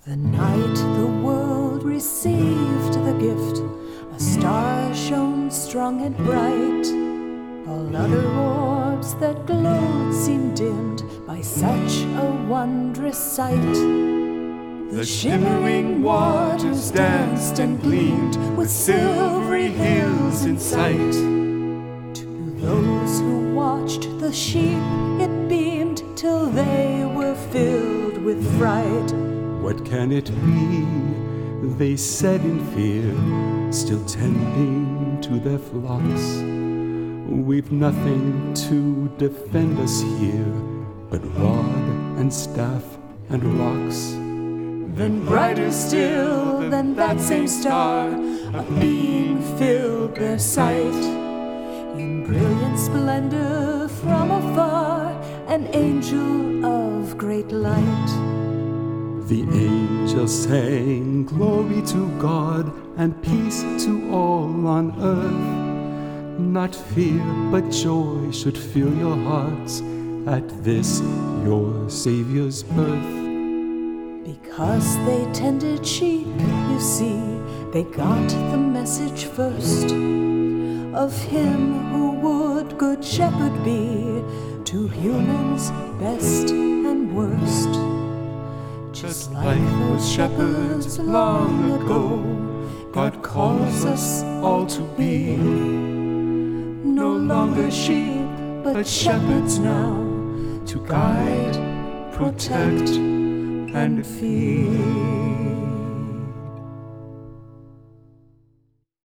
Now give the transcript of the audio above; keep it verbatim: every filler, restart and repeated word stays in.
The night the world received the gift, a star shone strong and bright. All other orbs that glowed seemed dimmed by such a wondrous sight. The shimmering waters danced and gleamed with silvery hills in sight. To those who watched the sheep it beamed till they were filled with fright. What can it be? They said in fear, still tending to their flocks. We've nothing to defend us here but rod and staff and rocks. Then brighter still than that same star, a being filled their sight. In brilliant splendor from afar, an angel of great light. The angel sang, "Glory to God and peace to all on earth. Not fear but joy should fill your hearts at this your Savior's birth." Because they tended sheep, you see, they got the message first of Him who would good shepherd be to humans best and worst. Just like those shepherds long ago, God calls us all to be no longer sheep, but shepherds now, to guide, protect, and feed.